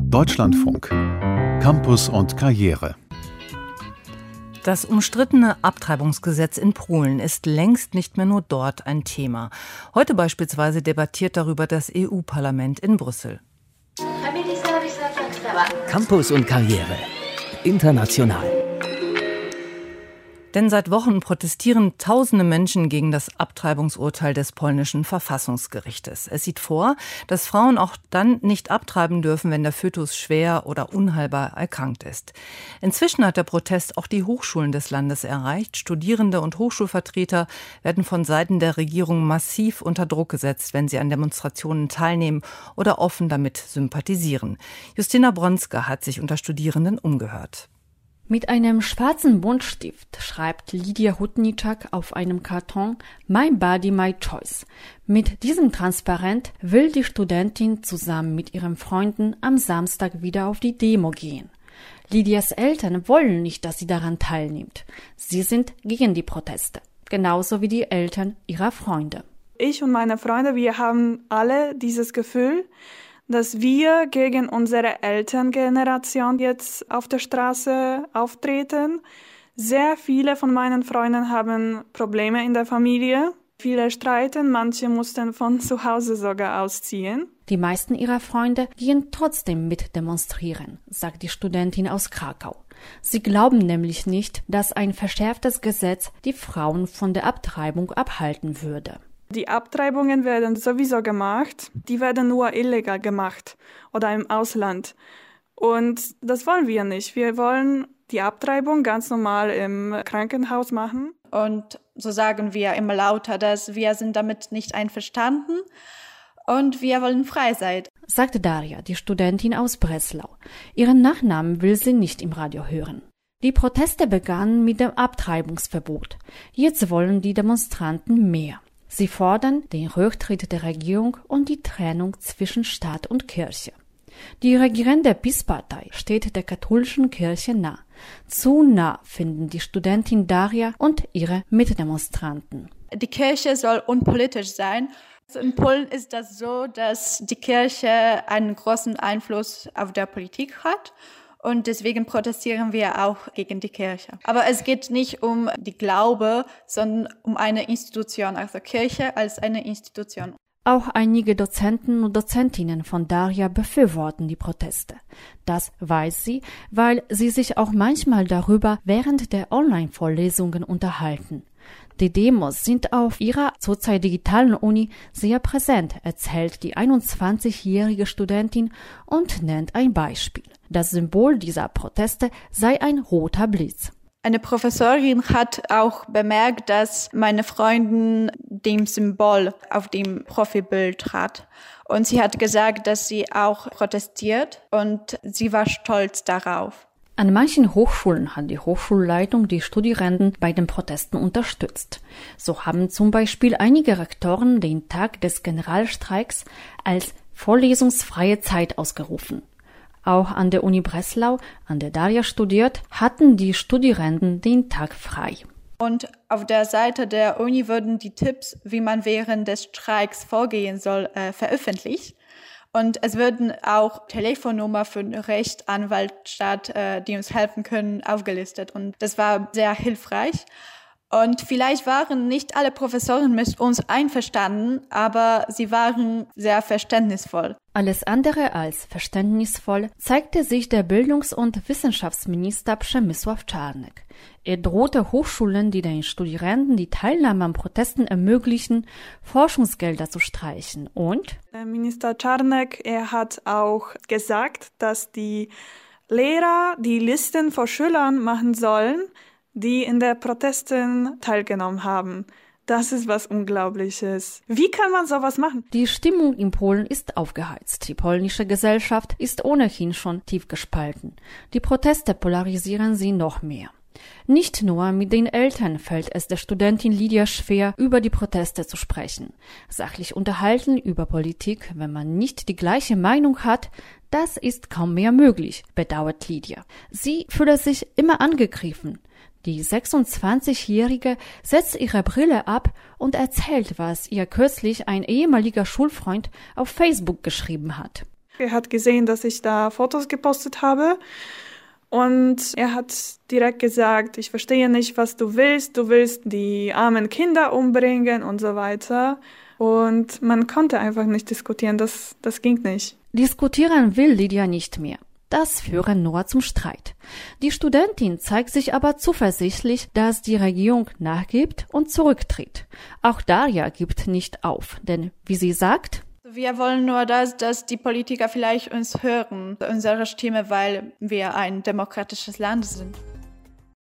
Deutschlandfunk. Campus und Karriere. Das umstrittene Abtreibungsgesetz in Polen ist längst nicht mehr nur dort ein Thema. Heute beispielsweise debattiert darüber das EU-Parlament in Brüssel. Campus und Karriere. International. Denn seit Wochen protestieren tausende Menschen gegen das Abtreibungsurteil des polnischen Verfassungsgerichtes. Es sieht vor, dass Frauen auch dann nicht abtreiben dürfen, wenn der Fötus schwer oder unheilbar erkrankt ist. Inzwischen hat der Protest auch die Hochschulen des Landes erreicht. Studierende und Hochschulvertreter werden von Seiten der Regierung massiv unter Druck gesetzt, wenn sie an Demonstrationen teilnehmen oder offen damit sympathisieren. Justina Bronska hat sich unter Studierenden umgehört. Mit einem schwarzen Buntstift schreibt Lidia Hutniczak auf einem Karton My Body, My Choice. Mit diesem Transparent will die Studentin zusammen mit ihren Freunden am Samstag wieder auf die Demo gehen. Lidias Eltern wollen nicht, dass sie daran teilnimmt. Sie sind gegen die Proteste, genauso wie die Eltern ihrer Freunde. Ich und meine Freunde, wir haben alle dieses Gefühl, dass wir gegen unsere Elterngeneration jetzt auf der Straße auftreten. Sehr viele von meinen Freunden haben Probleme in der Familie. Viele streiten, manche mussten von zu Hause sogar ausziehen. Die meisten ihrer Freunde gehen trotzdem mit demonstrieren, sagt die Studentin aus Krakau. Sie glauben nämlich nicht, dass ein verschärftes Gesetz die Frauen von der Abtreibung abhalten würde. Die Abtreibungen werden sowieso gemacht, die werden nur illegal gemacht oder im Ausland. Und das wollen wir nicht. Wir wollen die Abtreibung ganz normal im Krankenhaus machen. Und so sagen wir immer lauter, dass wir sind damit nicht einverstanden und wir wollen frei sein. Sagt Daria, die Studentin aus Breslau. Ihren Nachnamen will sie nicht im Radio hören. Die Proteste begannen mit dem Abtreibungsverbot. Jetzt wollen die Demonstranten mehr. Sie fordern den Rücktritt der Regierung und die Trennung zwischen Staat und Kirche. Die regierende PiS-Partei steht der katholischen Kirche nah. Zu nah finden die Studentin Daria und ihre Mitdemonstranten. Die Kirche soll unpolitisch sein. In Polen ist das so, dass die Kirche einen großen Einfluss auf der Politik hat. Und deswegen protestieren wir auch gegen die Kirche. Aber es geht nicht um die Glaube, sondern um eine Institution, also Kirche als eine Institution. Auch einige Dozenten und Dozentinnen von Daria befürworten die Proteste. Das weiß sie, weil sie sich auch manchmal darüber während der Online-Vorlesungen unterhalten. Die Demos sind auf ihrer zurzeit digitalen Uni sehr präsent, erzählt die 21-jährige Studentin und nennt ein Beispiel. Das Symbol dieser Proteste sei ein roter Blitz. Eine Professorin hat auch bemerkt, dass meine Freundin dem Symbol auf dem Profilbild hat. Und sie hat gesagt, dass sie auch protestiert und sie war stolz darauf. An manchen Hochschulen hat die Hochschulleitung die Studierenden bei den Protesten unterstützt. So haben zum Beispiel einige Rektoren den Tag des Generalstreiks als vorlesungsfreie Zeit ausgerufen. Auch an der Uni Breslau, an der Daria studiert, hatten die Studierenden den Tag frei. Und auf der Seite der Uni wurden die Tipps, wie man während des Streiks vorgehen soll, veröffentlicht. Und es würden auch Telefonnummer für Rechtsanwaltschaft, die uns helfen können, aufgelistet. Und das war sehr hilfreich. Und vielleicht waren nicht alle Professoren mit uns einverstanden, aber sie waren sehr verständnisvoll. Alles andere als verständnisvoll zeigte sich der Bildungs- und Wissenschaftsminister Przemysław Czarnek. Er drohte Hochschulen, die den Studierenden die Teilnahme an Protesten ermöglichen, Forschungsgelder zu streichen. Und? Minister Czarnek, er hat auch gesagt, dass die Lehrer die Listen von Schülern machen sollen, die in der Protesten teilgenommen haben. Das ist was Unglaubliches. Wie kann man sowas machen? Die Stimmung in Polen ist aufgeheizt. Die polnische Gesellschaft ist ohnehin schon tief gespalten. Die Proteste polarisieren sie noch mehr. Nicht nur mit den Eltern fällt es der Studentin Lidia schwer, über die Proteste zu sprechen. Sachlich unterhalten über Politik, wenn man nicht die gleiche Meinung hat, das ist kaum mehr möglich, bedauert Lidia. Sie fühlt sich immer angegriffen. Die 26-Jährige setzt ihre Brille ab und erzählt, was ihr kürzlich ein ehemaliger Schulfreund auf Facebook geschrieben hat. Er hat gesehen, dass ich da Fotos gepostet habe. Und er hat direkt gesagt, ich verstehe nicht, was du willst die armen Kinder umbringen und so weiter. Und man konnte einfach nicht diskutieren, das ging nicht. Diskutieren will Lydia nicht mehr. Das führe nur zum Streit. Die Studentin zeigt sich aber zuversichtlich, dass die Regierung nachgibt und zurücktritt. Auch Daria gibt nicht auf, denn wie sie sagt, wir wollen nur, dass die Politiker vielleicht uns hören, unsere Stimme, weil wir ein demokratisches Land sind.